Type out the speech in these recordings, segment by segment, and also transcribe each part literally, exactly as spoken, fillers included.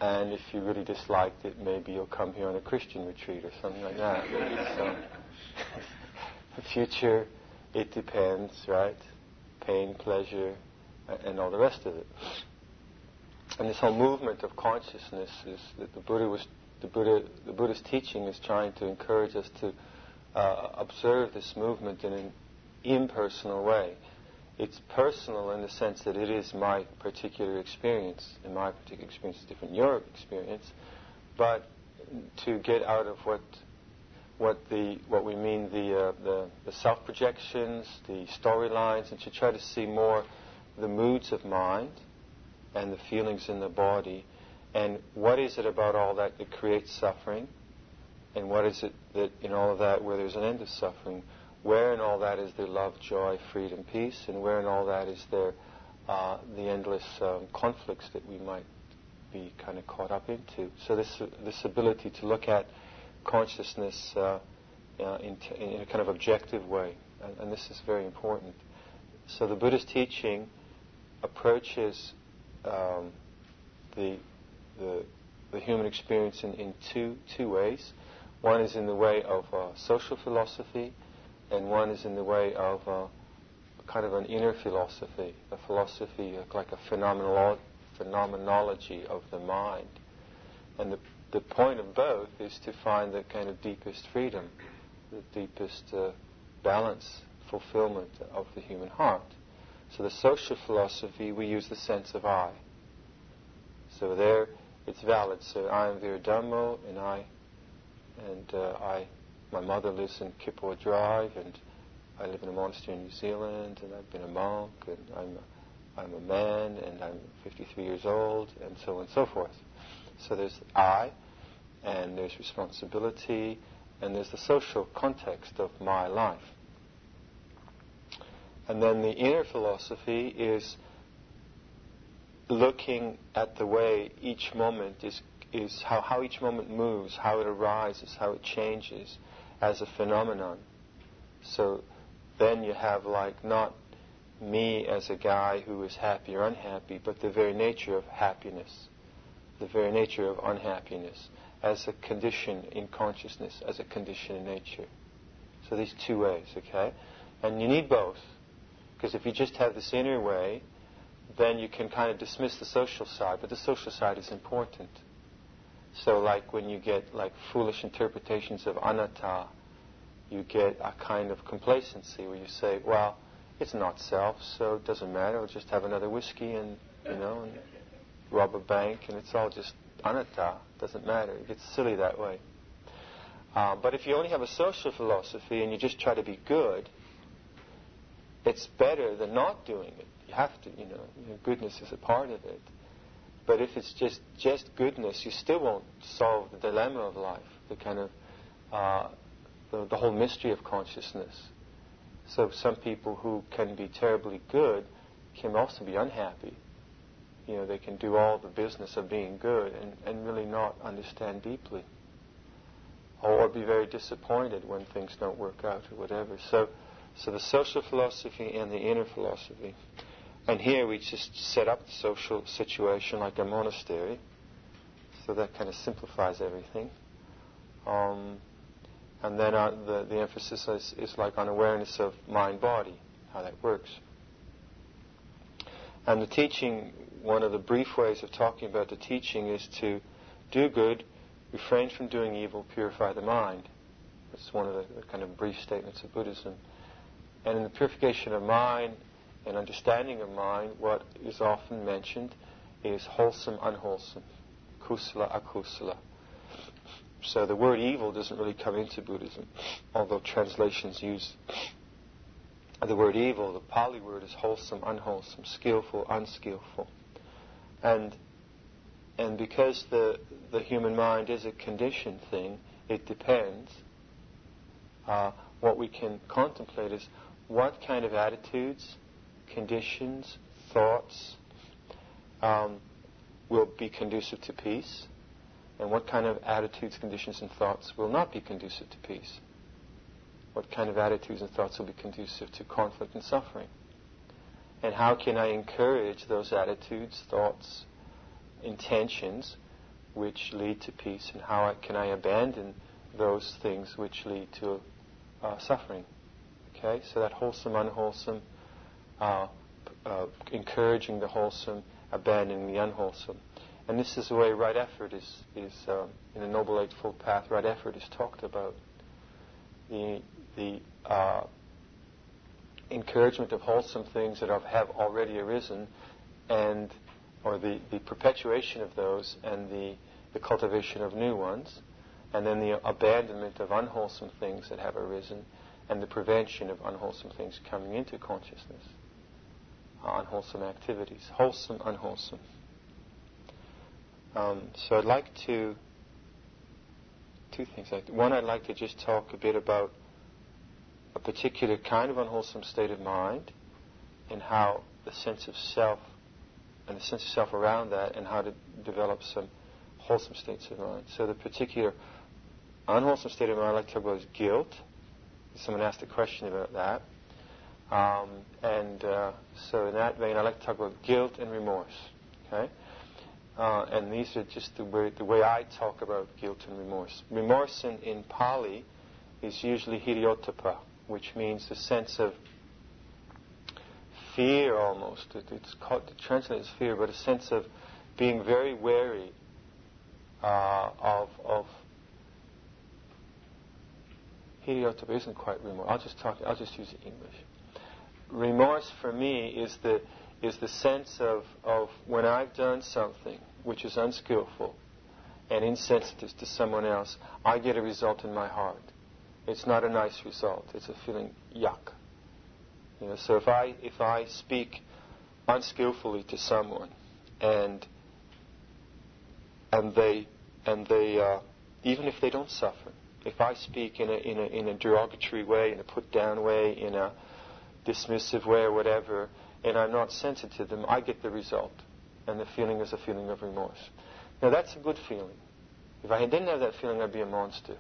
And if you really disliked it, maybe you'll come here on a Christian retreat or something like that. So, the future, it depends, right? Pain, pleasure, and all the rest of it. And this whole movement of consciousness is that the Buddha was, the Buddha, the Buddha's teaching is trying to encourage us to uh, observe this movement in an impersonal way. It's personal in the sense that it is my particular experience, and my particular experience is different from your experience. But to get out of what what the what we mean the uh, the, the self-projections, the storylines, and to try to see more the moods of mind and the feelings in the body, and what is it about all that that creates suffering, and what is it that in all of that where there's an end of suffering. Where in all that is there love, joy, freedom, peace, and where in all that is there uh, the endless um, conflicts that we might be kind of caught up into. So this uh, this ability to look at consciousness uh, uh, in, t- in a kind of objective way, and, and this is very important. So the Buddha's teaching approaches um, the, the the human experience in, in two two ways. One is in the way of uh, social philosophy, and one is in the way of uh, kind of an inner philosophy, a philosophy like a phenomenolo- phenomenology of the mind. And the, the point of both is to find the kind of deepest freedom, the deepest uh, balance, fulfillment of the human heart. So the social philosophy, we use the sense of I. So there, it's valid. So I am Veera Dhammo, and I, and uh, I. My mother lives in Kippawa Drive, and I live in a monastery in New Zealand, and I've been a monk, and I'm a, I'm a man, and I'm fifty-three years old, and so on and so forth. So there's I, and there's responsibility, and there's the social context of my life. And then the inner philosophy is looking at the way each moment is, is how, how each moment moves, how it arises, how it changes, as a phenomenon. So then you have like not me as a guy who is happy or unhappy, but the very nature of happiness, the very nature of unhappiness, as a condition in consciousness, as a condition in nature. So these two ways, okay? And you need both, because if you just have this inner way, then you can kind of dismiss the social side, but the social side is important. So like when you get like foolish interpretations of anatta, you get a kind of complacency where you say, well, it's not self, so it doesn't matter, I'll just have another whiskey and, you know, and rob a bank, and it's all just anatta, doesn't matter. It gets silly that way. Uh, but if you only have a social philosophy and you just try to be good, it's better than not doing it. You have to, you know, you know goodness is a part of it. But if it's just, just goodness, you still won't solve the dilemma of life, the kind of, uh, the, the whole mystery of consciousness. So some people who can be terribly good can also be unhappy. You know, they can do all the business of being good and, and really not understand deeply. Or, or be very disappointed when things don't work out or whatever. So, so the social philosophy and the inner philosophy. And here we just set up the social situation like a monastery, so that kind of simplifies everything. Um, and then uh, the, the emphasis is, is like on awareness of mind-body, how that works. And the teaching, one of the brief ways of talking about the teaching is to do good, refrain from doing evil, purify the mind. That's one of the, the kind of brief statements of Buddhism. And in the purification of mind and understanding of mind, what is often mentioned is wholesome, unwholesome, kusala, akusala. So the word evil doesn't really come into Buddhism, although translations use the word evil. The Pali word is wholesome, unwholesome, skillful, unskillful. And and because the, the human mind is a conditioned thing, it depends. Uh, what we can contemplate is what kind of attitudes, conditions, thoughts um, will be conducive to peace, and what kind of attitudes, conditions, and thoughts will not be conducive to peace. What kind of attitudes and thoughts will be conducive to conflict and suffering. And how can I encourage those attitudes, thoughts, intentions which lead to peace, and how I, can I abandon those things which lead to uh, suffering. Okay, so that wholesome, unwholesome, uh, uh, encouraging the wholesome, abandoning the unwholesome. And this is the way right effort is, is um, in the Noble Eightfold Path, right effort is talked about. The, the uh, encouragement of wholesome things that have, have already arisen, and or the, the perpetuation of those, and the, the cultivation of new ones, and then the abandonment of unwholesome things that have arisen, and the prevention of unwholesome things coming into consciousness. Uh, unwholesome activities. Wholesome, unwholesome. Um, so I'd like to, two things. One, I'd like to just talk a bit about a particular kind of unwholesome state of mind, and how the sense of self, and the sense of self around that, and how to develop some wholesome states of mind. So the particular unwholesome state of mind I'd like to talk about is guilt. Someone asked a question about that. Um, and uh, so in that vein, I'd like to talk about guilt and remorse. Okay? Uh, and these are just the way, the way I talk about guilt and remorse. Remorse in, in Pali is usually hiriotapa, which means the sense of fear almost. It, it's called, translated as fear, but a sense of being very wary uh, of, of hiriotapa isn't quite remorse. I'll just talk. I'll just use it in English. Remorse for me is the is the sense of, of when I've done something which is unskillful and insensitive to someone else, I get a result in my heart. It's not a nice result. It's a feeling yuck. You know, so if I if I speak unskillfully to someone, and and they and they uh, even if they don't suffer, if I speak in a in a in a derogatory way, in a put down way, in a dismissive way or whatever, and I'm not sensitive to them, I get the result. And the feeling is a feeling of remorse. Now that's a good feeling. If I didn't have that feeling, I'd be a monster.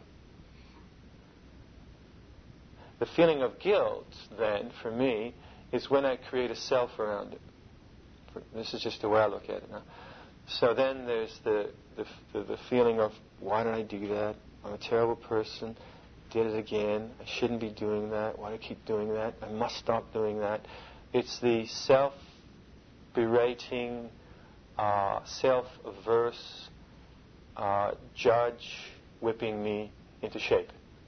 The feeling of guilt, then, for me, is when I create a self around it. This is just the way I look at it now. So then there's the, the, the, the feeling of, why did I do that? I'm a terrible person. Did it again. I shouldn't be doing that. Why do I keep doing that? I must stop doing that. It's the self-berating, uh, self-averse uh, judge whipping me into shape.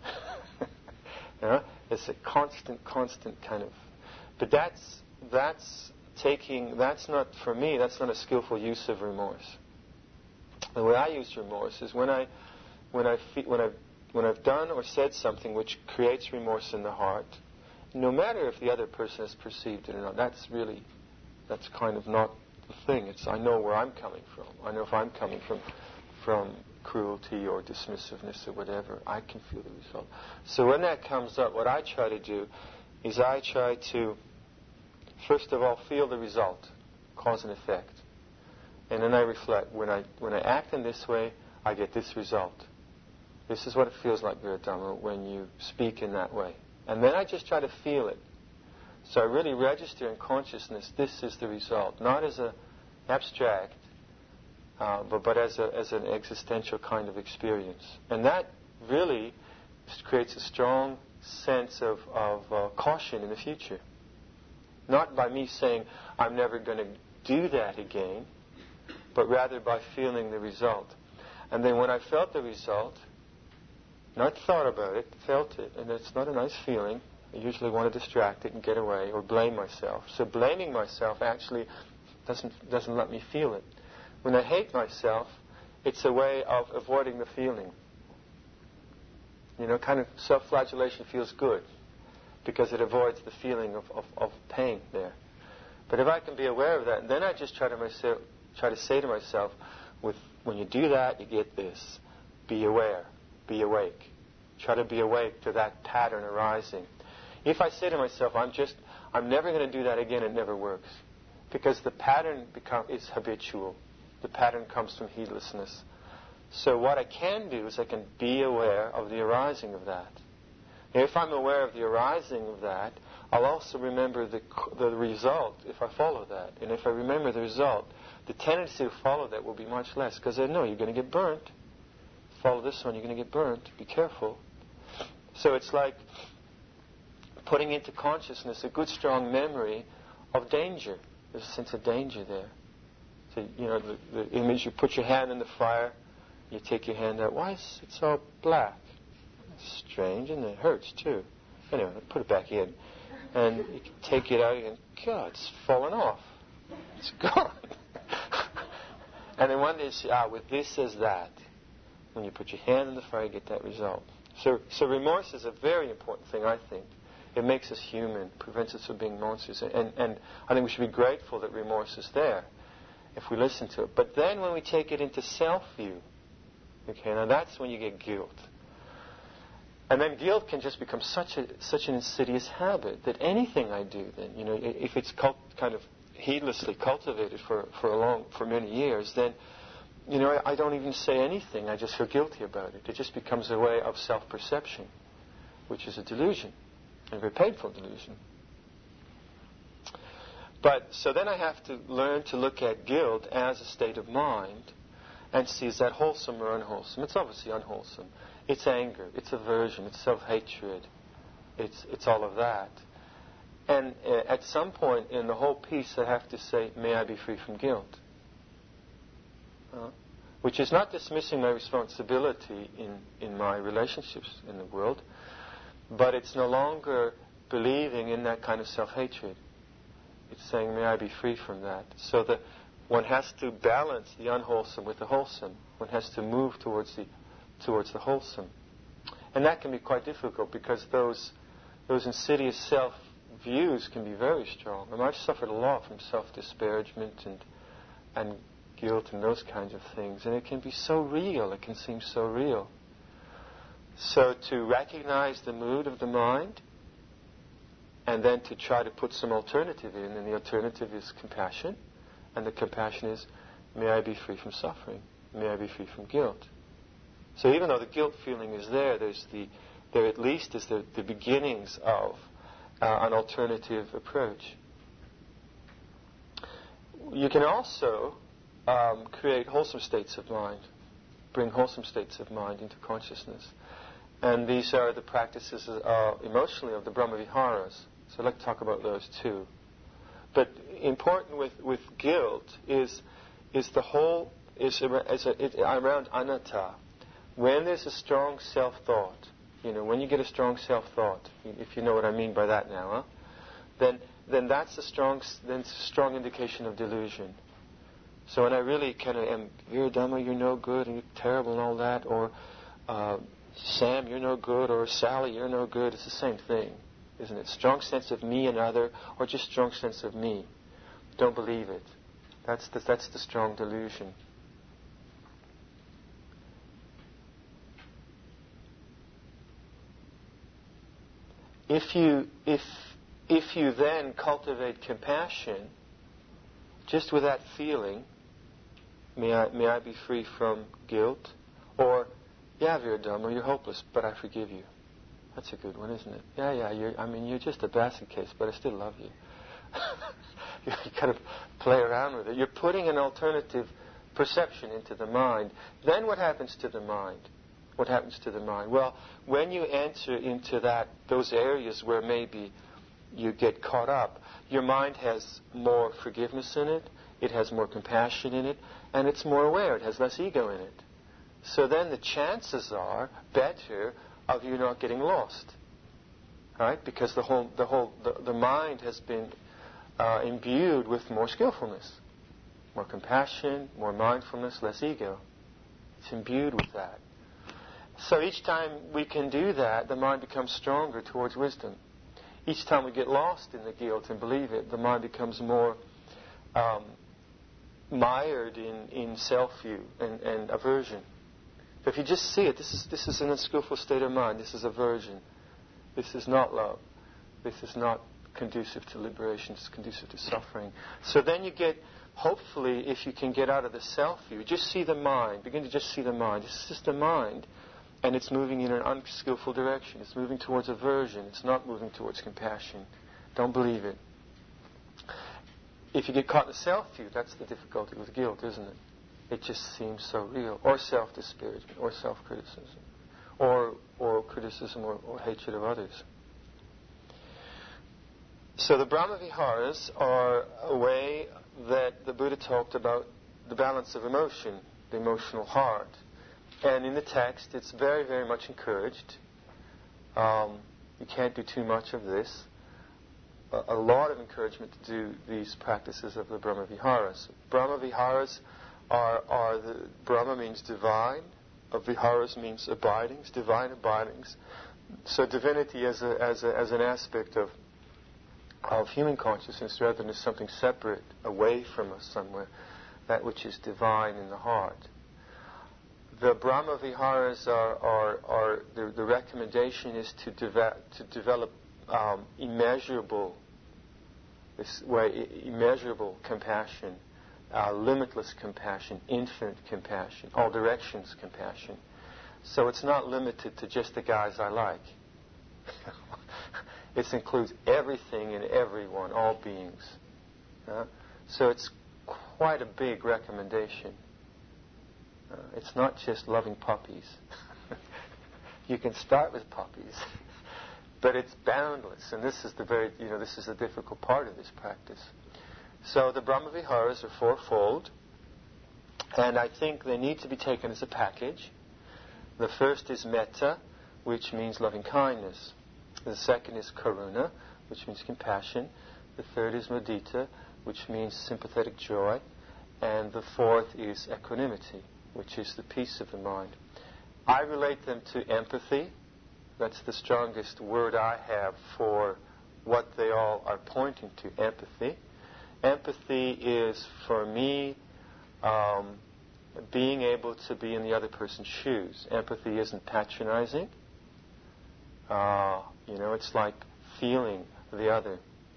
You know? It's a constant, constant kind of... But that's that's taking... That's not, for me, that's not a skillful use of remorse. The way I use remorse is when I... When I fe- when I've When I've done or said something which creates remorse in the heart, no matter if the other person has perceived it or not, that's really, that's kind of not the thing. It's, I know where I'm coming from. I know if I'm coming from, from cruelty or dismissiveness or whatever, I can feel the result. So when that comes up, what I try to do is I try to, first of all, feel the result, cause and effect. And then I reflect. When I when I act in this way, I get this result. This is what it feels like, Viratama, when you speak in that way. And then I just try to feel it. So I really register in consciousness, this is the result. Not as an abstract, uh, but, but as, a, as an existential kind of experience. And that really creates a strong sense of, of uh, caution in the future. Not by me saying, I'm never going to do that again, but rather by feeling the result. And then when I felt the result, not thought about it, felt it, and it's not a nice feeling. I usually want to distract it and get away or blame myself. So blaming myself actually doesn't doesn't let me feel it. When I hate myself, it's a way of avoiding the feeling. You know, kind of self-flagellation feels good because it avoids the feeling of, of, of pain there. But if I can be aware of that, then I just try to myself, try to say to myself, with when you do that, you get this. Be aware. Be awake. Try to be awake to that pattern arising. If I say to myself, I'm just, I'm never going to do that again, it never works. Because the pattern become, is habitual. The pattern comes from heedlessness. So what I can do is I can be aware of the arising of that. And if I'm aware of the arising of that, I'll also remember the, the result if I follow that. And if I remember the result, the tendency to follow that will be much less, because they know you're going to get burnt. Follow this one, you're going to get burnt. Be careful. So it's like putting into consciousness a good, strong memory of danger. There's a sense of danger there. So, you know, the, the image, you put your hand in the fire, you take your hand out. Why is it so black? It's strange, and it hurts too. Anyway, put it back in. And you can take it out and, God, it's fallen off. It's gone. And then one day you see, ah, with this as that. When you put your hand in the fire, you get that result. So, so remorse is a very important thing, I think. It makes us human, prevents us from being monsters. And, and I think we should be grateful that remorse is there if we listen to it. But then when we take it into self-view, okay, now that's when you get guilt. And then guilt can just become such a such an insidious habit that anything I do, then, you know, if it's cult, kind of heedlessly cultivated for, for a long, for many years, then, you know, I, I don't even say anything. I just feel guilty about it. It just becomes a way of self-perception, which is a delusion, a very painful delusion. But so then I have to learn to look at guilt as a state of mind and see, is that wholesome or unwholesome? It's obviously unwholesome. It's anger, it's aversion, it's self-hatred, it's it's all of that. And uh, at some point in the whole piece, I have to say, may I be free from guilt? Uh, which is not dismissing my responsibility in, in my relationships in the world, but it's no longer believing in that kind of self-hatred. It's saying, may I be free from that? So that one has to balance the unwholesome with the wholesome. One has to move towards the towards the wholesome. And that can be quite difficult because those those insidious self-views can be very strong. I mean, I've suffered a lot from self-disparagement and and guilt and those kinds of things. And it can be so real. It can seem so real. So to recognize the mood of the mind and then to try to put some alternative in, and the alternative is compassion. And the compassion is, may I be free from suffering? May I be free from guilt? So even though the guilt feeling is there, there's the, there at least is the, the beginnings of uh, an alternative approach. You can also um, create wholesome states of mind, bring wholesome states of mind into consciousness. And these are the practices uh, emotionally of the Brahmaviharas. So I'd like to talk about those too. But important with, with guilt is is the whole, is, is a, it, around anatta. When there's a strong self-thought, you know, when you get a strong self-thought, if you know what I mean by that now, huh? then then that's a strong then it's a strong indication of delusion. So when I really kind of am, Viradhamma, you're no good, and you're terrible and all that, or uh, Sam, you're no good, or Sally, you're no good, it's the same thing, isn't it? Strong sense of me and other, or just strong sense of me. Don't believe it. That's the, that's the strong delusion. If you if if you then cultivate compassion, just with that feeling, may I may I be free from guilt, or yeah, Viradhamma, you're hopeless, but I forgive you. That's a good one, isn't it? Yeah, yeah. You're, I mean, you're just a basket case, but I still love you. You kind of play around with it. You're putting an alternative perception into the mind. Then what happens to the mind? What happens to the mind? Well, when you enter into that those areas where maybe you get caught up, your mind has more forgiveness in it, it has more compassion in it, and it's more aware. It has less ego in it. So then the chances are better of you not getting lost, right? Because the whole the whole the, the mind has been uh, imbued with more skillfulness, more compassion, more mindfulness, less ego. It's imbued with that. So each time we can do that, the mind becomes stronger towards wisdom. Each time we get lost in the guilt and believe it, the mind becomes more um, mired in, in self-view and, and aversion. So if you just see it, this is this is an unskillful state of mind. This is aversion. This is not love. This is not conducive to liberation. It's conducive to suffering. So then you get, hopefully, if you can get out of the self-view, just see the mind. Begin to just see the mind. This is just the mind. And it's moving in an unskillful direction. It's moving towards aversion. It's not moving towards compassion. Don't believe it. if you get caught in the self-view, that's the difficulty with guilt, isn't it? It just seems so real. Or self-disparagement, or self-criticism, or or criticism or, or hatred of others. So the Brahma-viharas are a way that the Buddha talked about the balance of emotion, the emotional heart. And in the text, it's very, very much encouraged. Um, you can't do too much of this. A, a lot of encouragement to do these practices of the Brahma-viharas. Brahma-viharas are, are the, Brahma means divine, of viharas means abidings, divine abidings. So divinity as a, as a, as an aspect of of human consciousness rather than as something separate, away from us somewhere, that which is divine in the heart. The Brahma Viharas are, are, are the, the recommendation is to, deve- to develop um, immeasurable, this way, immeasurable compassion, uh, limitless compassion, infinite compassion, all directions compassion. So it's not limited to just the guys I like. It includes everything and everyone, all beings. Uh, so it's quite a big recommendation. Uh, it's not just loving puppies. You can start with puppies, but it's boundless. And this is the very, you know, this is the difficult part of this practice. So the Brahma-viharas are fourfold, and I think they need to be taken as a package. The first is metta, which means loving kindness. The second is karuna, which means compassion. The third is mudita, which means sympathetic joy. And the fourth is equanimity, which is the peace of the mind. I relate them to empathy. That's the strongest word I have for what they all are pointing to, empathy. Empathy is, for me, um, being able to be in the other person's shoes. Empathy isn't patronizing. Uh, you know, it's like feeling the other.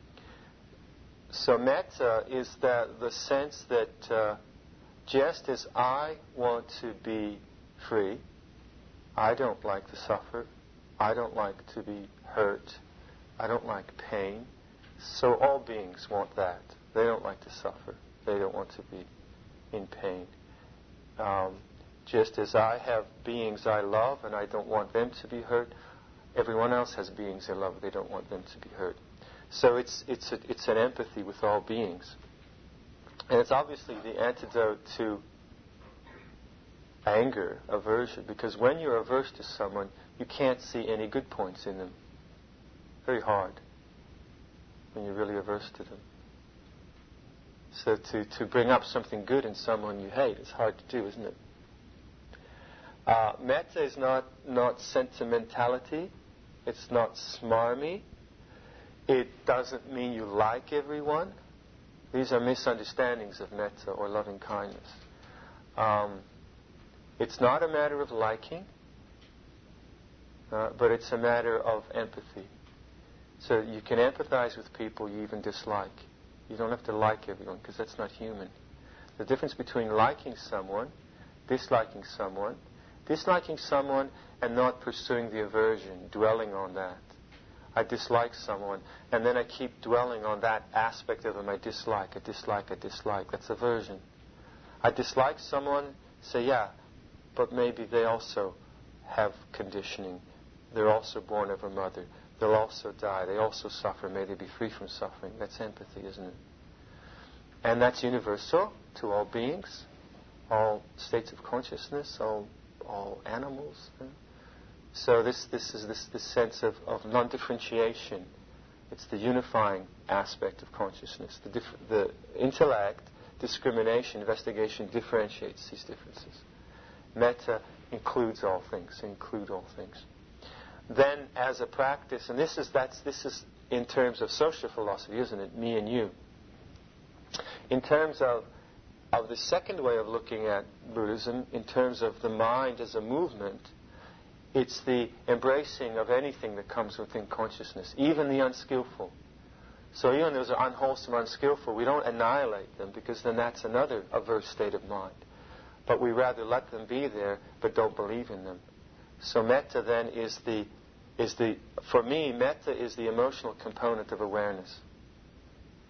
So metta is that the sense that uh, just as I want to be free, I don't like to suffer, I don't like to be hurt, I don't like pain, so all beings want that. They don't like to suffer, they don't want to be in pain. Um, just as I have beings I love and I don't want them to be hurt, everyone else has beings they love, they don't want them to be hurt. So it's it's a, it's an empathy with all beings. And it's obviously the antidote to anger, aversion, because when you're averse to someone, you can't see any good points in them. Very hard when you're really averse to them. So to, to bring up something good in someone you hate is hard to do, isn't it? Uh, metta is not, not sentimentality. It's not smarmy. It doesn't mean you like everyone. These are misunderstandings of metta or loving kindness. Um, it's not a matter of liking, uh, but it's a matter of empathy. So you can empathize with people you even dislike. You don't have to like everyone, because that's not human. The difference between liking someone, disliking someone, disliking someone and not pursuing the aversion, dwelling on that. I dislike someone, and then I keep dwelling on that aspect of them I dislike, I dislike, I dislike. That's aversion. I dislike someone, say, yeah, but maybe they also have conditioning. They're also born of a mother. They'll also die. They also suffer. May they be free from suffering. That's empathy, isn't it? And that's universal to all beings, all states of consciousness, all all animals. Yeah? So this this is this, this sense of, of non-differentiation. It's the unifying aspect of consciousness. The, dif- the intellect, discrimination, investigation differentiates these differences. Metta includes all things, include all things. Then as a practice, and this is that's this is in terms of social philosophy, isn't it? Me and you. In terms of of the second way of looking at Buddhism, in terms of the mind as a movement, it's the embracing of anything that comes within consciousness, even the unskillful. So even those are unwholesome, unskillful, we don't annihilate them, because then that's another averse state of mind. But we rather let them be there, but don't believe in them. So metta then is the, is the, for me, metta is the emotional component of awareness.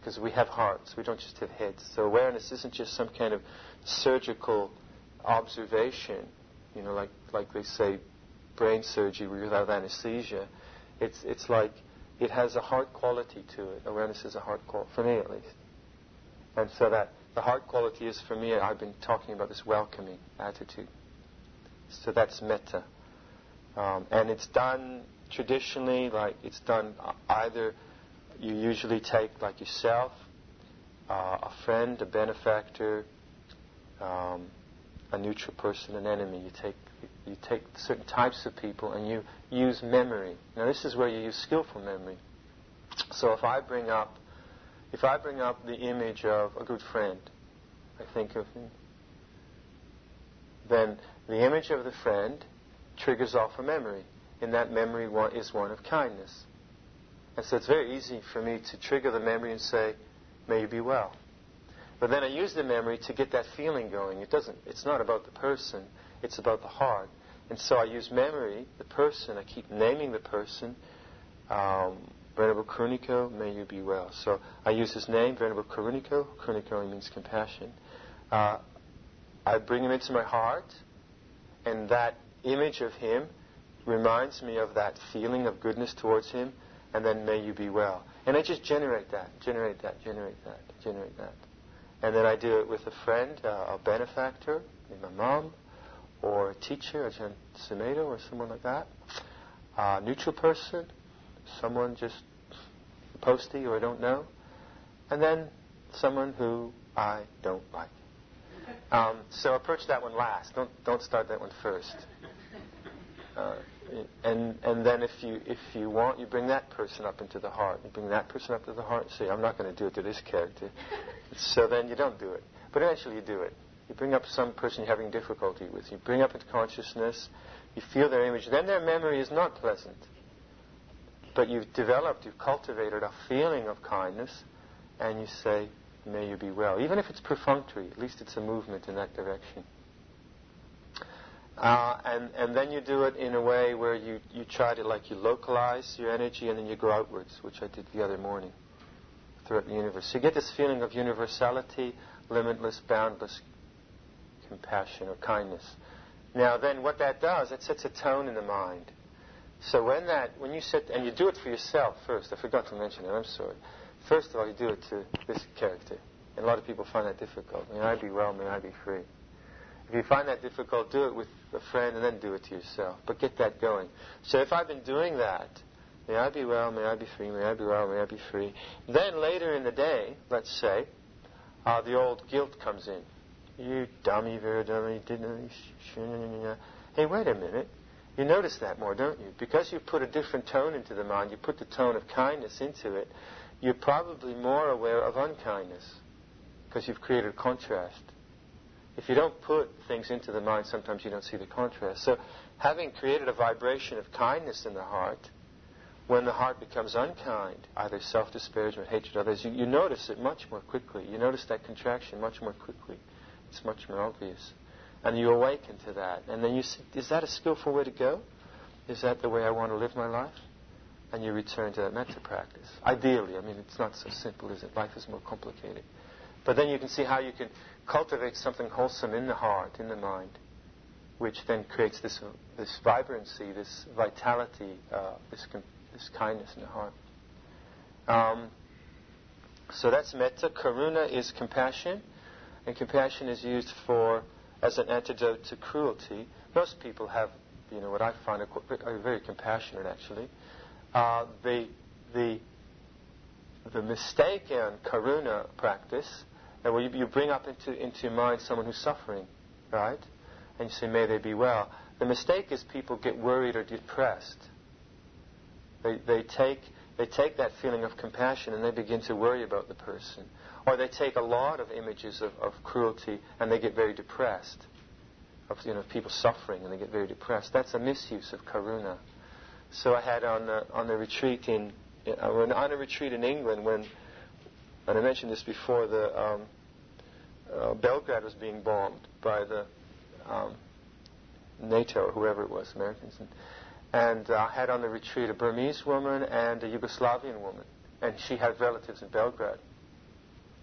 because we have hearts. We don't just have heads. So awareness isn't just some kind of surgical observation, you know, like like they say, brain surgery without anesthesia. It's it's like it has a heart quality to it. Awareness is a heart quality, for me at least. And so that the heart quality is, for me, I've been talking about this welcoming attitude. So that's metta. Um, and it's done traditionally, like it's done either you usually take like yourself, uh, a friend, a benefactor, um, a neutral person, an enemy. You take you take certain types of people and you use memory. Now this is where you use skillful memory. So if I bring up if I bring up the image of a good friend, I think of him, then the image of the friend triggers off a memory. And that memory one is one of kindness. And so it's very easy for me to trigger the memory and say, may you be well. But then I use the memory to get that feeling going. It doesn't, it's not about the person, it's about the heart. And so I use memory, the person, I keep naming the person, um, Venerable Karuniko, may you be well. So I use his name, Venerable Karuniko. Karuniko means compassion. Uh, I bring him into my heart, and that image of him reminds me of that feeling of goodness towards him, and then may you be well. And I just generate that, generate that, generate that, generate that. And then I do it with a friend, uh, a benefactor, maybe my mom, or a teacher, Ajahn Sumedho, or someone like that. A neutral person, someone just a postie or I don't know. And then someone who I don't like. Um, so approach that one last. Don't don't start that one first. Uh, and and then if you if you want, you bring that person up into the heart. You bring that person up to the heart and say, I'm not going to do it to this character. So then you don't do it. But eventually you do it. You bring up some person you're having difficulty with. You bring up into consciousness. You feel their image. Then their memory is not pleasant. But you've developed, you've cultivated a feeling of kindness, and you say, may you be well. Even if it's perfunctory, at least it's a movement in that direction. Uh, and, and then you do it in a way where you, you try to, like, you localize your energy and then you go outwards, which I did the other morning, throughout the universe. So you get this feeling of universality, limitless, boundless compassion or kindness. Now then what that does, it sets a tone in the mind. So when that, when you set, and you do it for yourself first, I forgot to mention it, I'm sorry. First of all, you do it to this character. And a lot of people find that difficult. May I be well, may I be free. If you find that difficult, do it with a friend and then do it to yourself. But get that going. So if I've been doing that, may I be well, may I be free, may I be well, may I be free. Then later in the day, let's say, uh, the old guilt comes in. You dummy, very dummy, didn't I? Hey, wait a minute. You notice that more, don't you? Because you put a different tone into the mind, you put the tone of kindness into it, you're probably more aware of unkindness because you've created a contrast. If you don't put things into the mind, sometimes you don't see the contrast. So having created a vibration of kindness in the heart, when the heart becomes unkind, either self-disparagement, hatred of others, you, you notice it much more quickly. You notice that contraction much more quickly. It's much more obvious. And you awaken to that. And then you say, is that a skillful way to go? Is that the way I want to live my life? And you return to that metta practice. Ideally, I mean, it's not so simple, is it? Life is more complicated. But then you can see how you can cultivate something wholesome in the heart, in the mind, which then creates this this vibrancy, this vitality, uh, this com- this kindness in the heart. Um, so that's metta. Karuna is compassion, and compassion is used for as an antidote to cruelty. Most people have, you know, what I find are, are very compassionate, actually. Uh, the the the mistake in karuna practice, uh, where you, you bring up into into your mind someone who's suffering, right, and you say, "May they be well." The mistake is people get worried or depressed. They they take they take that feeling of compassion and they begin to worry about the person, or they take a lot of images of, of cruelty and they get very depressed, of you know people suffering and they get very depressed. That's a misuse of karuna. So I had on the, on the retreat in uh, on a retreat in England when, and I mentioned this before, the um, uh, Belgrade was being bombed by the um, NATO or whoever it was, Americans, and, and uh, I had on the retreat a Burmese woman and a Yugoslavian woman, and she had relatives in Belgrade,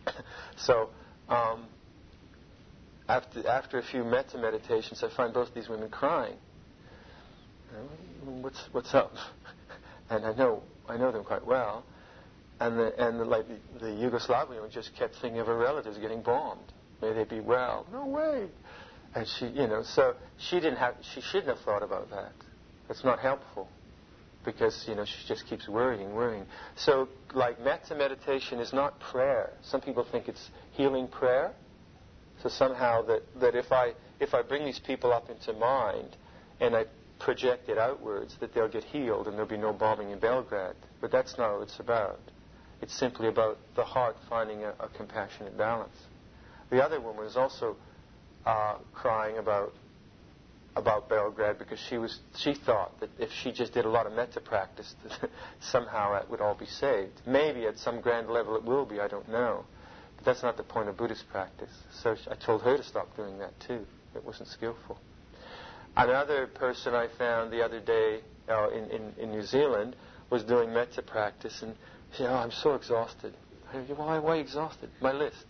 So, um, after after a few metta meditations, I find both these women crying. What's what's up? And I know I know them quite well. And the and the, like the, the Yugoslav woman just kept thinking of her relatives getting bombed. May they be well. No way. And she, you know, so she didn't have. She shouldn't have thought about that. It's not helpful, because you know she just keeps worrying, worrying. So, like metta meditation is not prayer. Some people think it's healing prayer. So somehow that, that if I if I bring these people up into mind and I project it outwards, that they'll get healed and there'll be no bombing in Belgrade. But that's not what it's about. It's simply about the heart finding a, a compassionate balance. The other woman was also uh, crying about about Belgrade because she was she thought that if she just did a lot of metta practice, that somehow it would all be saved. Maybe at some grand level it will be. I don't know. But that's not the point of Buddhist practice. So I told her to stop doing that too. It wasn't skillful. Another person I found the other day uh, in, in, in New Zealand was doing metta practice, and she said, "Oh, I'm so exhausted." I said, "Why, why are you exhausted?" "My list."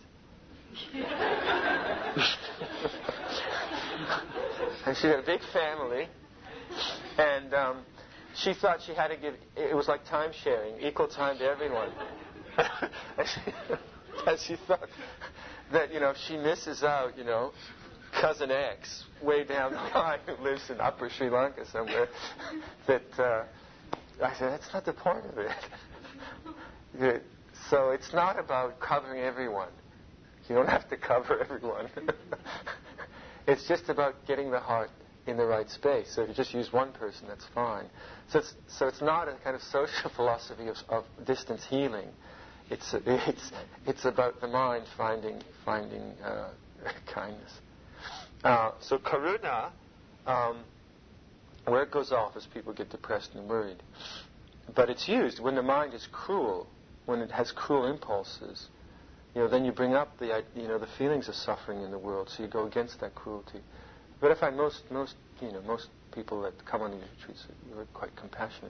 And she had a big family, and um, she thought she had to give, it was like time sharing, equal time to everyone. and, she, and she thought that, you know, if she misses out, you know, cousin X, way down the line, who lives in Upper Sri Lanka somewhere, that, uh, I said, that's not the point of it. That, so it's not about covering everyone. You don't have to cover everyone. It's just about getting the heart in the right space. So if you just use one person, that's fine. So it's, so it's not a kind of social philosophy of, of distance healing. It's, a, it's, it's about the mind finding, finding uh, kindness. Uh, so karuna, um, where it goes off is people get depressed and worried. But it's used when the mind is cruel, when it has cruel impulses. You know, then you bring up the, you know, the feelings of suffering in the world, so you go against that cruelty. But I find most, most, you know, most people that come on these retreats are quite compassionate.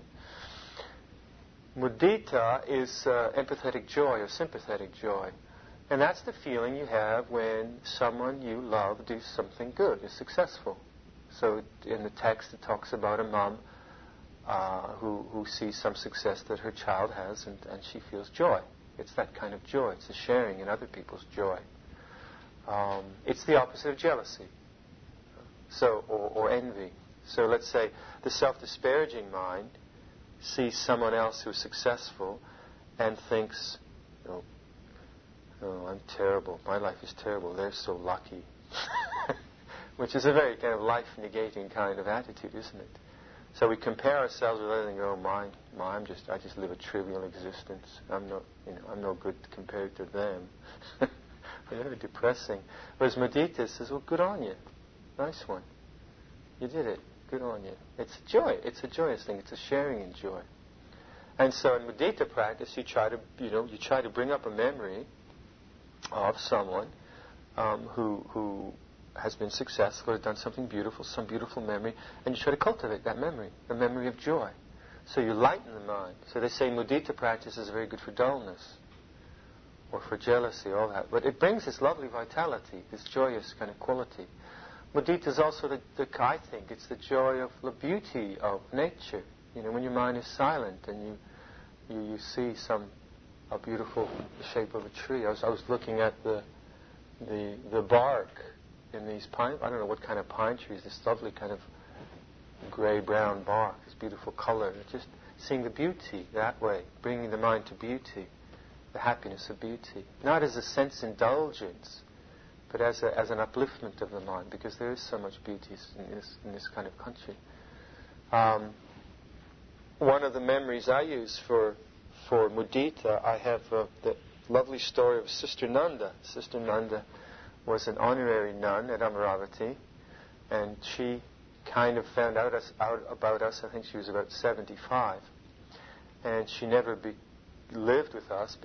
Mudita is uh, empathetic joy or sympathetic joy. And that's the feeling you have when someone you love does something good, is successful. So in the text it talks about a mom uh, who, who sees some success that her child has, and, and she feels joy. It's that kind of joy. It's a sharing in other people's joy. Um, it's the opposite of jealousy, so or, or envy. So let's say the self-disparaging mind sees someone else who's successful and thinks, oh, oh, I'm terrible. My life is terrible. They're so lucky. Which is a very kind of life-negating kind of attitude, isn't it? So we compare ourselves with others and go, oh, mine, mine, I'm just, I just live a trivial existence. I'm not, you know, I'm no good compared to them. Very depressing. Whereas Mudita says, well, good on you. Nice one. You did it. Good on you. It's joy. It's a joyous thing. It's a sharing in joy. And so in Mudita practice, you try to, you know, you try to bring up a memory of someone um, who, who has been successful, has done something beautiful, some beautiful memory, and you try to cultivate that memory, the memory of joy. So you lighten the mind. So they say mudita practice is very good for dullness or for jealousy, all that. But it brings this lovely vitality, this joyous kind of quality. Mudita is also, the, the, I think, it's the joy of the beauty of nature. You know, when your mind is silent and you you, you see some a beautiful shape of a tree. I was, I was looking at the the the bark in these pine, I don't know what kind of pine trees, this lovely kind of gray-brown bark, this beautiful color. Just seeing the beauty that way, bringing the mind to beauty, the happiness of beauty. Not as a sense indulgence, but as a, as an upliftment of the mind, because there is so much beauty in this, in this kind of country. Um, one of the memories I use for, for mudita, I have uh, the lovely story of Sister Nanda. Sister Nanda was an honorary nun at Amaravati, and she kind of found out, us, out about us, I think she was about seventy-five, and she never be, lived with us.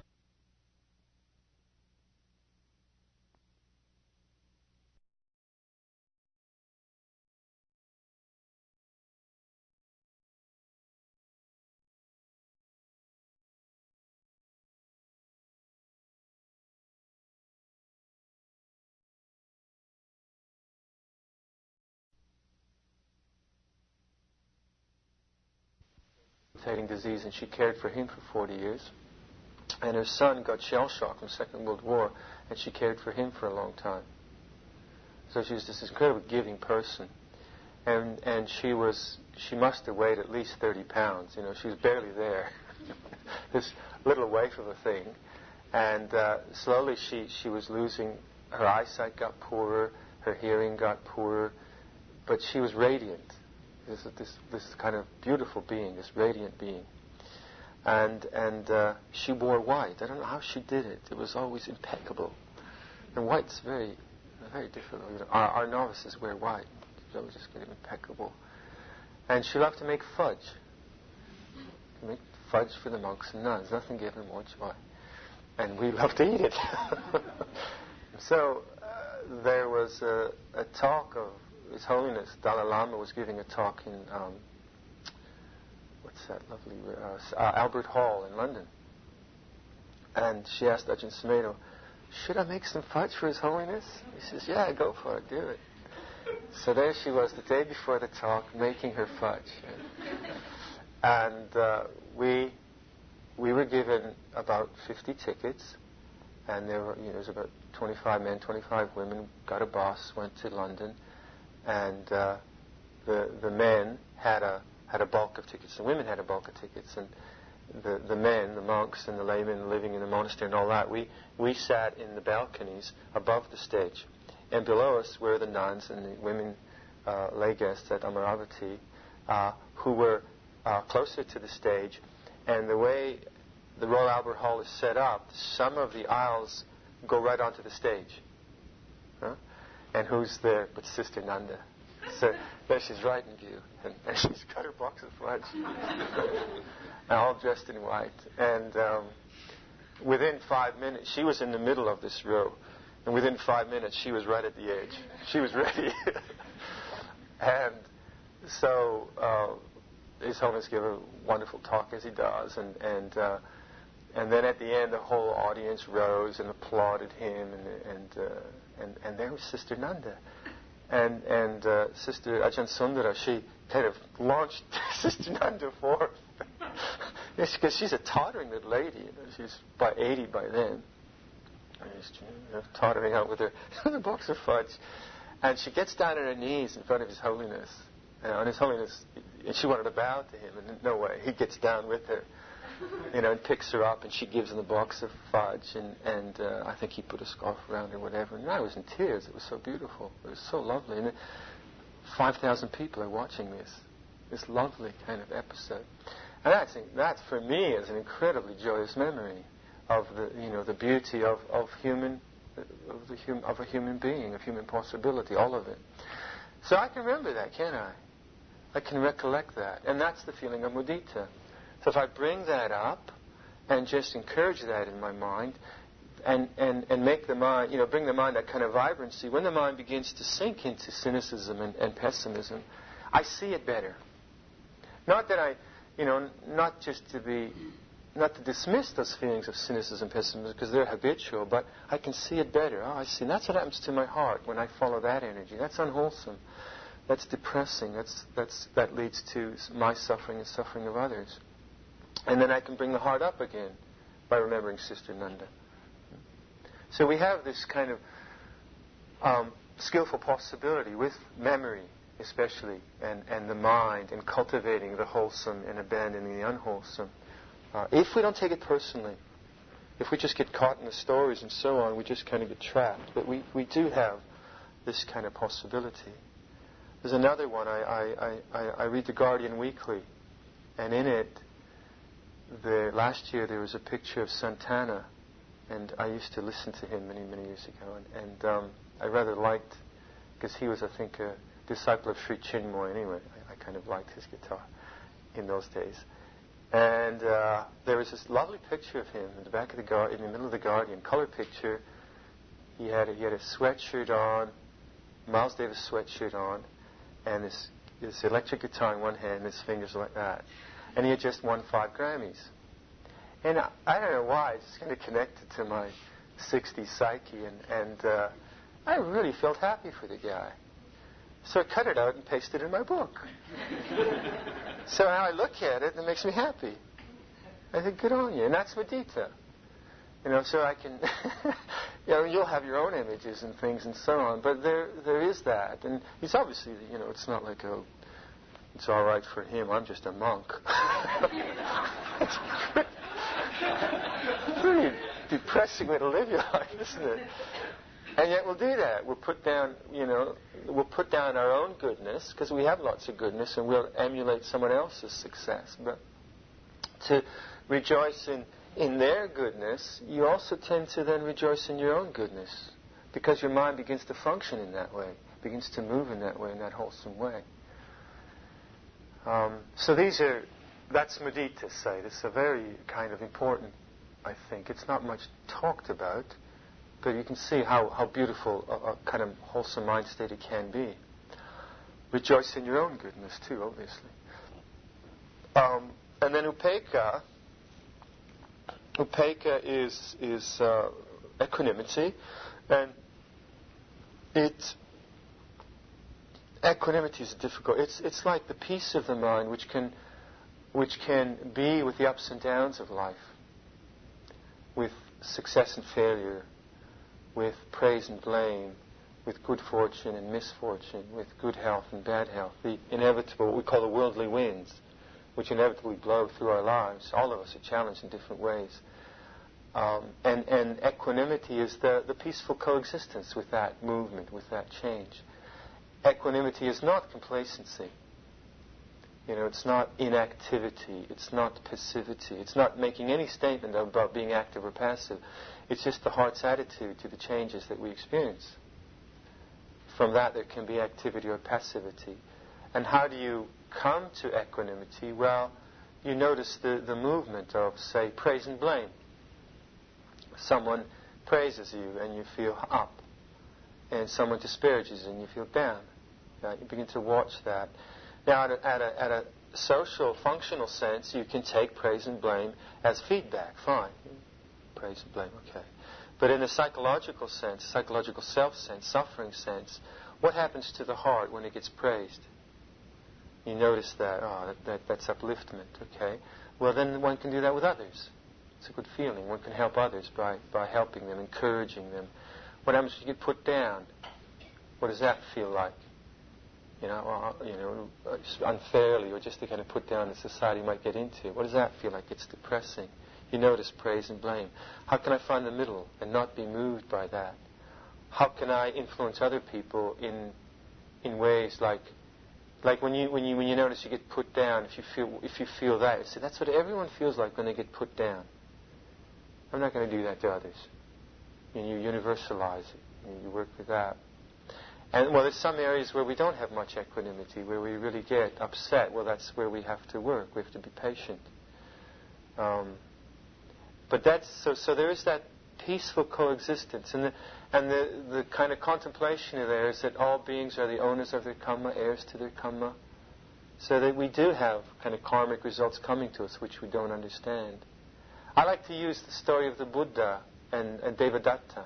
debilitating disease, and she cared for him for forty years. And her son got shell shock from the Second World War, and she cared for him for a long time. So she was this incredibly giving person. And and she was, she must have weighed at least thirty pounds. You know, she was barely there. This little waif of a thing. And uh, slowly she, she was losing, her eyesight got poorer, her hearing got poorer, but she was radiant. This, this, this kind of beautiful being, this radiant being. And and uh, she wore white. I don't know how she did it. It was always impeccable. And white's very, very difficult. You know, our, our novices wear white. It's always just getting impeccable. And she loved to make fudge. Make fudge for the monks and nuns. Nothing gave her more joy. And we loved to eat it. So uh, there was a, a talk of His Holiness Dalai Lama was giving a talk in um, what's that lovely uh, uh, Albert Hall in London. And she asked Ajahn Sumedho, "Should I make some fudge for His Holiness?" He says, "Yeah, go for it, do it." So there she was the day before the talk making her fudge. And uh, we we were given about fifty tickets, and there were, you know, there was about twenty-five men, twenty-five women, got a bus, went to London, and uh, the the men had a had a bulk of tickets. The women had a bulk of tickets, and the the men, the monks and the laymen living in the monastery and all that, we, we sat in the balconies above the stage. And below us were the nuns and the women uh, lay guests at Amaravati, uh, who were uh, closer to the stage. And the way the Royal Albert Hall is set up, some of the aisles go right onto the stage. Huh? And who's there but Sister Nanda? So there she's right in view, and, and she's got her box of fudge, and all dressed in white. And um, within five minutes, she was in the middle of this row, and within five minutes, she was right at the edge. She was ready. And so uh, His Holiness gave a wonderful talk, as he does, and and uh, and then at the end, the whole audience rose and applauded him, and and uh, and, and there was Sister Nanda. And and uh, Sister Ajahn Sundara, she kind of launched Sister Nanda forth. Because she's a tottering little lady. You know, she's about eighty by then. And she's, you know, tottering out with her the box of fudge. And she gets down on her knees in front of His Holiness. Uh, and His Holiness, and she wanted to bow to him, and no way. He gets down with her, you know, and picks her up, and she gives him the box of fudge, and, and uh, I think he put a scarf around her, whatever. And I was in tears. It was so beautiful. It was so lovely. And five thousand people are watching this, this lovely kind of episode. And I think that, for me, is an incredibly joyous memory of the, you know, the beauty of, of human, of the hum, of a human being, of human possibility, all of it. So I can remember that, can't I? I can recollect that, and that's the feeling of mudita. So if I bring that up and just encourage that in my mind, and, and, and make the mind, you know, bring the mind that kind of vibrancy, when the mind begins to sink into cynicism and, and pessimism, I see it better. Not that I, you know, not just to be, not to dismiss those feelings of cynicism and pessimism because they're habitual, but I can see it better. Oh, I see. And that's what happens to my heart when I follow that energy. That's unwholesome. That's depressing. That's, that's, that leads to my suffering and suffering of others. And then I can bring the heart up again by remembering Sister Nanda. So we have this kind of um, skillful possibility with memory, especially, and, and the mind, and cultivating the wholesome and abandoning the unwholesome. Uh, if we don't take it personally, if we just get caught in the stories and so on, we just kind of get trapped. But we, we do have this kind of possibility. There's another one. I, I, I, I read The Guardian Weekly, and in it, the last year there was a picture of Santana, and I used to listen to him many, many years ago, and, and um, I rather liked, because he was, I think, a disciple of Sri Chinmoy anyway. I, I kind of liked his guitar in those days. And uh, there was this lovely picture of him in the back of the Guardian, in the middle of the Guardian, color picture. He had a, he had a sweatshirt on, Miles Davis sweatshirt on, and this, this electric guitar in one hand, and his fingers like that. And he had just won five Grammys. And I, I don't know why, it's just kind of connected to my sixties psyche, and, and uh, I really felt happy for the guy. So I cut it out and pasted it in my book. So now I look at it and it makes me happy. I think, good on you. And that's mudita. You know, so I can, you know, you'll have your own images and things and so on, but there there is that. And it's obviously, you know, it's not like, oh, it's all right for him, I'm just a monk. It's a pretty depressing way to live your life, isn't it? And yet we'll do that. We'll put down, you know, we'll put down our own goodness, because we have lots of goodness, and we'll emulate someone else's success. But to rejoice in in their goodness, you also tend to then rejoice in your own goodness, because your mind begins to function in that way, begins to move in that way, in that wholesome way. Um, so these are, that's mudita side. It's a very kind of important, I think. It's not much talked about, but you can see how, how beautiful a, a kind of wholesome mind state it can be. Rejoice in your own goodness too, obviously. Um, and then upekkha. Upekkha is is uh, equanimity, and it equanimity is difficult. It's it's like the peace of the mind, which can which can be with the ups and downs of life, with success and failure, with praise and blame, with good fortune and misfortune, with good health and bad health. The inevitable, what we call the worldly winds, which inevitably blow through our lives. All of us are challenged in different ways. Um, and, and equanimity is the, the peaceful coexistence with that movement, with that change. Equanimity is not complacency. You know, it's not inactivity. It's not passivity. It's not making any statement about being active or passive. It's just the heart's attitude to the changes that we experience. From that, there can be activity or passivity. And how do you come to equanimity? Well, you notice the, the movement of, say, praise and blame. Someone praises you and you feel up, and someone disparages you and you feel down. Right? You begin to watch that. Now, at a, at, a, at a social, functional sense, you can take praise and blame as feedback. Fine. Praise and blame, okay. But in the psychological sense, psychological self sense, suffering sense, what happens to the heart when it gets praised? You notice that, oh, that, that, that's upliftment, okay. Well, then one can do that with others. It's a good feeling. One can help others by, by helping them, encouraging them. What happens if you get put down? What does that feel like? You know, or, you know, unfairly, or just the kind of put down that society might get into. What does that feel like? It's depressing. You notice praise and blame. How can I find the middle and not be moved by that? How can I influence other people in in ways like like when you when you when you notice you get put down? If you feel if you feel that, you say that's what everyone feels like when they get put down. I'm not going to do that to others. And you universalize it. And you work with that. And well, there's some areas where we don't have much equanimity, where we really get upset. Well, that's where we have to work. We have to be patient. Um, but that's so. So there is that peaceful coexistence, and the and the the kind of contemplation of there is that all beings are the owners of their karma, heirs to their karma. So that we do have kind of karmic results coming to us which we don't understand. I like to use the story of the Buddha and, and Devadatta.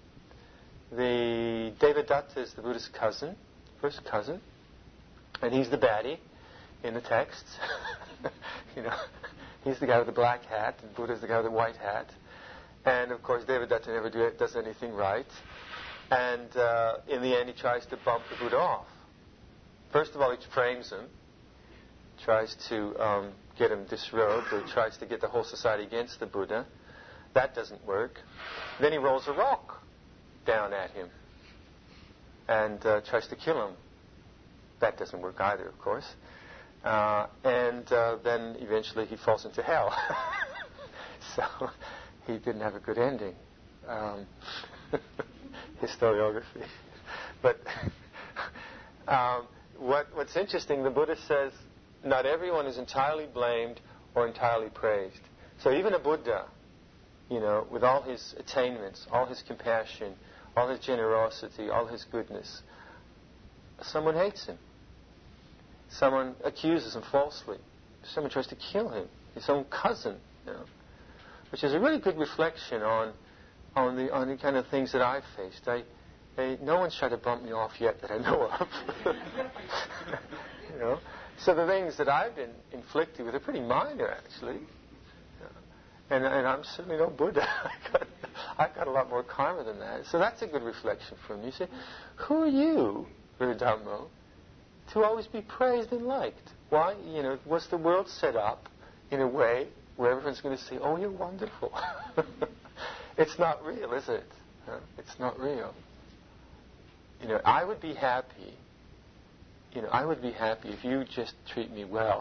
The Devadatta is the Buddha's cousin, first cousin, and he's the baddie in the texts. You know, he's the guy with the black hat, and Buddha's the guy with the white hat. And of course, Devadatta never do, does anything right. And uh, in the end, he tries to bump the Buddha off. First of all, he frames him, tries to um, get him disrobed, or tries to get the whole society against the Buddha. That doesn't work. Then he rolls a rock down at him and uh, tries to kill him. That doesn't work either, of course. Uh, and uh, then eventually he falls into hell. So he didn't have a good ending. Um, historiography. But um, what, what's interesting, the Buddha says, not everyone is entirely blamed or entirely praised. So even a Buddha, you know, with all his attainments, all his compassion, all his generosity, all his goodness, someone hates him. Someone accuses him falsely. Someone tries to kill him. His own cousin, you know, which is a really good reflection on on the on the kind of things that I've faced. I, I no one's tried to bump me off yet that I know of. You know, So the things that I've been inflicted with are pretty minor, actually. And, and I'm certainly no Buddha. I've got, I've got a lot more karma than that. So that's a good reflection from you. You say, who are you, Viradhammo, to always be praised and liked? Why? You know, was the world set up in a way where everyone's going to say, oh, you're wonderful? It's not real, is it? Huh? It's not real. You know, I would be happy, you know, I would be happy if you just treat me well.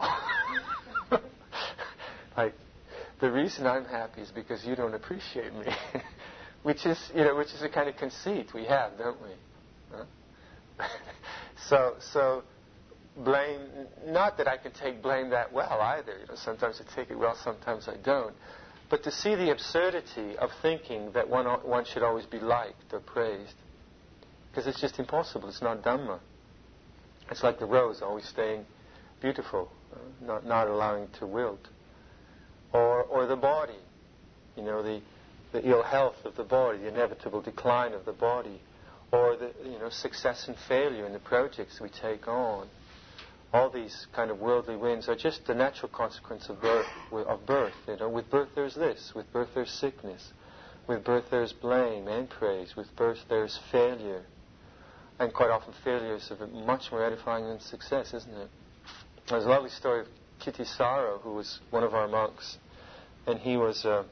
Like, the reason I'm happy is because you don't appreciate me. Which is, you know, which is a kind of conceit we have, don't we? Huh? so, so, blame, not that I can take blame that well either. You know, sometimes I take it well, sometimes I don't. But to see the absurdity of thinking that one one should always be liked or praised, because it's just impossible. It's not Dhamma. It's like the rose always staying beautiful, uh, not not allowing to wilt, or or the body, you know, the the ill health of the body, the inevitable decline of the body, or the you know success and failure in the projects we take on. All these kind of worldly winds are just the natural consequence of birth. Of birth, you know, with birth there's this. With birth there's sickness. With birth there's blame and praise. With birth there's failure, and quite often failure is much more edifying than success, isn't it? There's a lovely story of Kittisaro, who was one of our monks, and he was uh,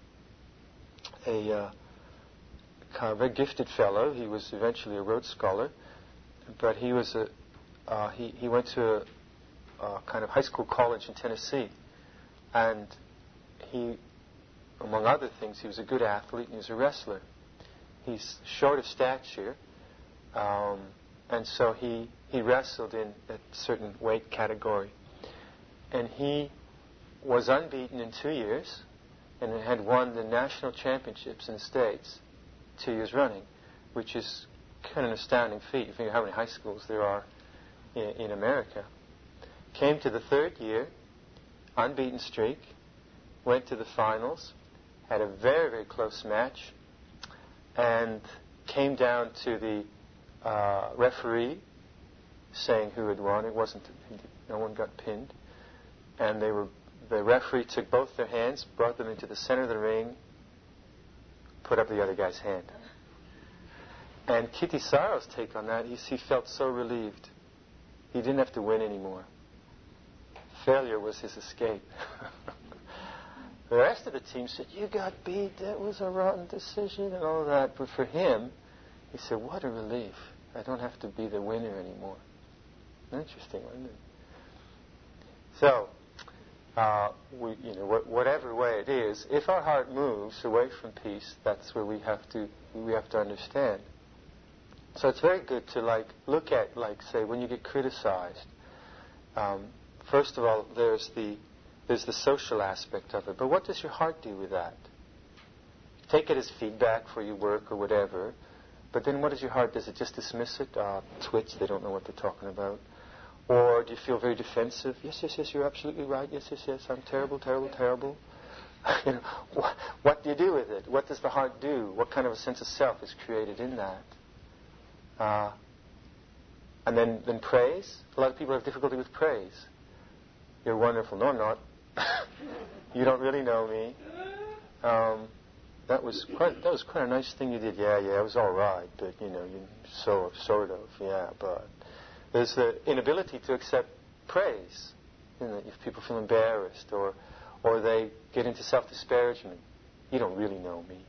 a uh, kind of very gifted fellow. He was eventually a Rhodes Scholar, but he was a Uh, he, he went to a, a kind of high school college in Tennessee, and he, among other things, he was a good athlete and he was a wrestler. He's short of stature, um, and so he, he wrestled in a certain weight category. And he was unbeaten in two years and had won the national championships in the States two years running, which is kind of an astounding feat. You think of how many high schools there are in America. Came to the third year, unbeaten streak, went to the finals, had a very, very close match, and came down to the uh, referee saying who had won. It wasn't, no one got pinned. And they were, the referee took both their hands, brought them into the center of the ring, put up the other guy's hand. And Kittisaro's take on that, he, he felt so relieved. He didn't have to win anymore. Failure was his escape. The rest of the team said, you got beat, that was a rotten decision and all that. But for him, he said, what a relief. I don't have to be the winner anymore. Interesting, wasn't it? So, uh, we, you know, wh- whatever way it is, if our heart moves away from peace, that's where we have to we have to understand. So it's very good to like look at, like, say, when you get criticized. Um, first of all, there's the there's the social aspect of it. But what does your heart do with that? Take it as feedback for your work or whatever. But then what does your heart? Does it just dismiss it? Uh, twits, they don't know what they're talking about. Or do you feel very defensive? Yes, yes, yes, you're absolutely right. Yes, yes, yes, I'm terrible, terrible, terrible. You know, what, what do you do with it? What does the heart do? What kind of a sense of self is created in that? Uh, and then, then praise. A lot of people have difficulty with praise. You're wonderful. No, I'm not. You don't really know me. Um, that was quite. That was quite a nice thing you did. Yeah, yeah, it was all right, but you know, you so sort of. Yeah, but there's the inability to accept praise. You know, if people feel embarrassed or or they get into self-disparagement. You don't really know me.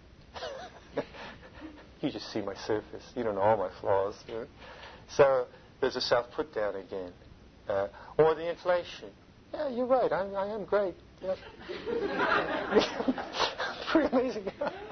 You just see my surface. You don't know all my flaws. You know? So there's a self-put-down again. Uh, or the inflation. Yeah, you're right. I'm, I am great. Yep. Pretty amazing.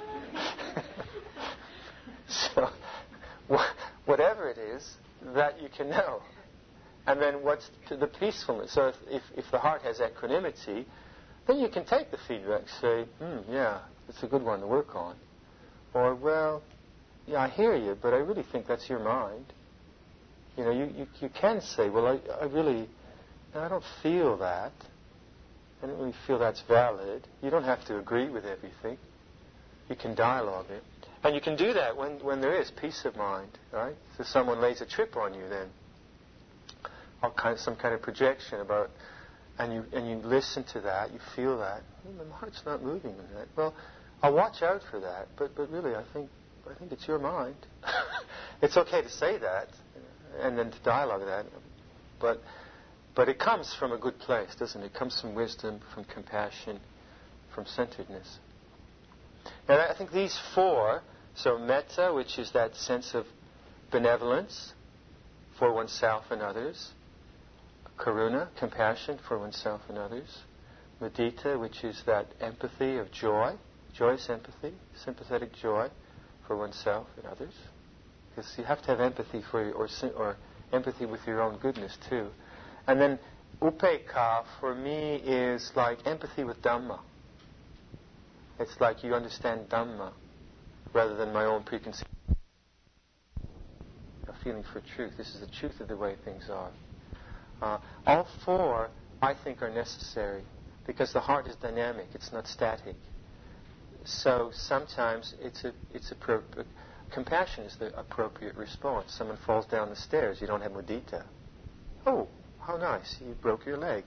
So wh- whatever it is that you can know. And then what's to the peacefulness? So if, if, if the heart has equanimity, then you can take the feedback, say, hmm, yeah, it's a good one to work on. Or, well, yeah, I hear you, but I really think that's your mind. You know, you, you, you can say, well, I, I really, I don't feel that. I don't really feel that's valid. You don't have to agree with everything. You can dialogue it. And you can do that when, when there is peace of mind, right? So someone lays a trip on you then. all kind, some kind of projection about, and you and you listen to that, you feel that, well, my heart's not moving in that. Well, I'll watch out for that, but but really, I think I think it's your mind. It's okay to say that, and then to dialogue that, but but it comes from a good place, doesn't it? It comes from wisdom, from compassion, from centeredness. And I think these four, so metta, which is that sense of benevolence for oneself and others, karuna, compassion for oneself and others, mudita, which is that empathy of joy, joyous empathy, sympathetic joy for oneself and others, because you have to have empathy for or or empathy with your own goodness too. And then upekkha for me is like empathy with Dhamma. It's like you understand Dhamma rather than my own preconceived a feeling for truth. This is the truth of the way things are. Uh, all four, I think, are necessary because the heart is dynamic. It's not static. So sometimes it's a it's a pro- compassion is the appropriate response. Someone falls down the stairs. You don't have mudita. Oh, how nice! You broke your leg.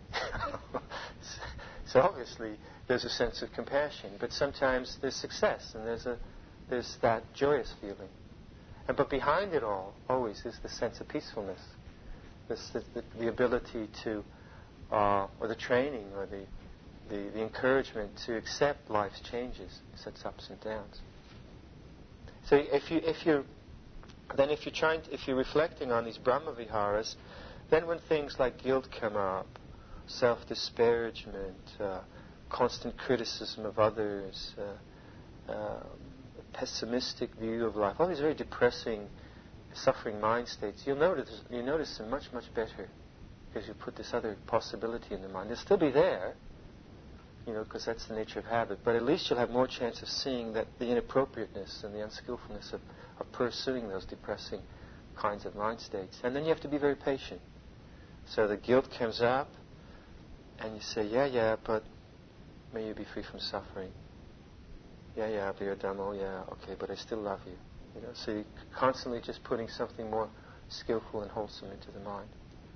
So obviously there's a sense of compassion, but sometimes there's success and there's a there's that joyous feeling. And but behind it all, always is the sense of peacefulness, this, the, the, the ability to, uh, or the training, or the, the the encouragement to accept life's changes, its ups and downs. So if you if you then if you're trying to, if you're reflecting on these Brahma Viharas, then when things like guilt come up, self-disparagement, uh, constant criticism of others, uh, uh, pessimistic view of life, all these very depressing, suffering mind states, you'll notice you notice them much, much better because you put this other possibility in the mind. They'll still be there, you know, because that's the nature of habit, but at least you'll have more chance of seeing that the inappropriateness and the unskillfulness of, of pursuing those depressing kinds of mind states. And then you have to be very patient. So the guilt comes up, and you say, yeah, yeah, but may you be free from suffering. Yeah, yeah, but you're Dhammo, yeah, okay, but I still love you. You know, so you're constantly just putting something more skillful and wholesome into the mind.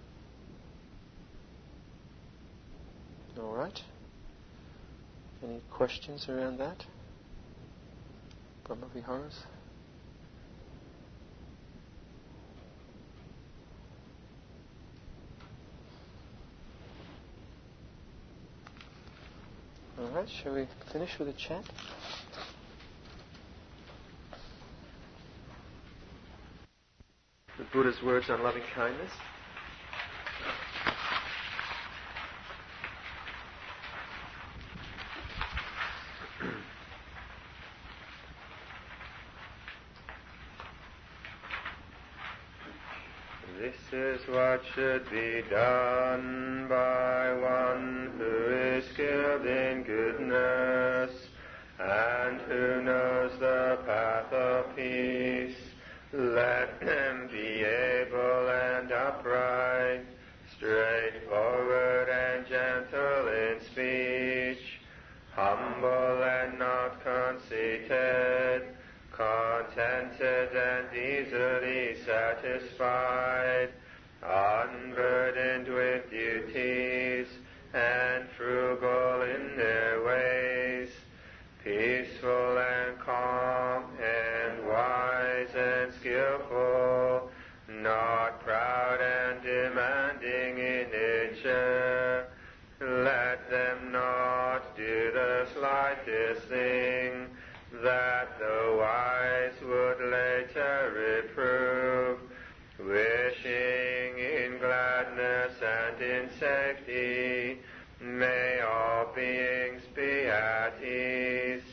All right. Any questions around that? Brahma Viharas? All right, shall we finish with a chant? The Buddha's words on loving kindness. This is what should be done by one who is skilled in goodness and who knows the path of peace. Let them be able and upright, straightforward and gentle in speech, humble and not conceited, contented and easily satisfied, unburdened with duties, and frugal in their ways, peaceful and calm, and wise and skillful, not proud and demanding in nature. Let them not do the slightest thing that the wise would later reprove, wishing in gladness and in safety, may all beings be at ease.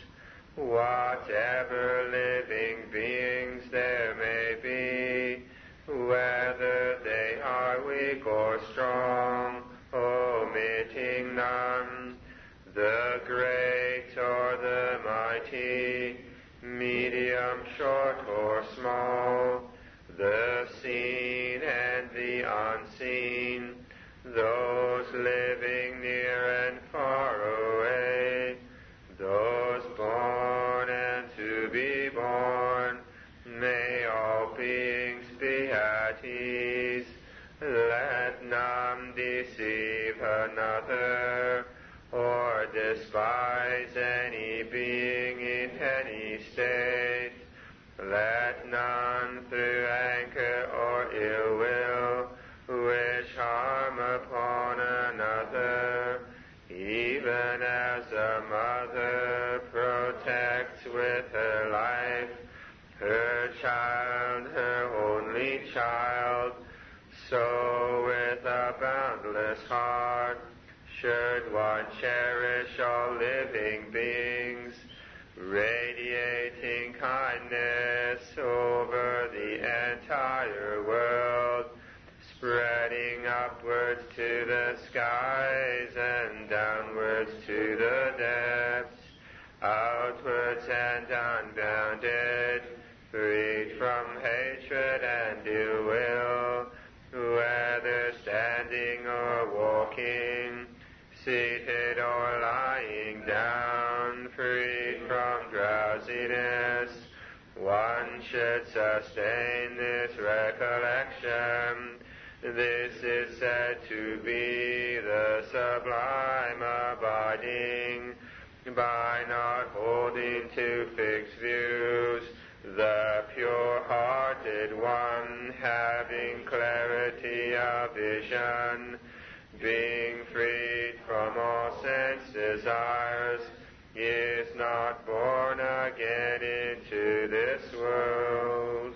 Whatever living beings there may be, whether they are weak or strong, omitting none, the great or the mighty, medium, short or small, the seen and the unseen, those living near and far away, those born and to be born, may all beings be at ease. Let Let none deceive another, or despise any being in any state. Let none through anger or ill will wish harm upon another, even as a mother protects with her life her child, her only child, so with a boundless heart should one cherish all living beings, radiating kindness over the entire world, spreading upwards to the skies and downwards to the depths, outwards and unbounded, freed from hatred and ill will, whether standing or walking, seated or lying down, freed from drowsiness. One should sustain this recollection. This is said to be the sublime abiding, by not holding to fixed views, the pure-hearted one having clarity of vision, being freed from all sense desires, is not born again into this world.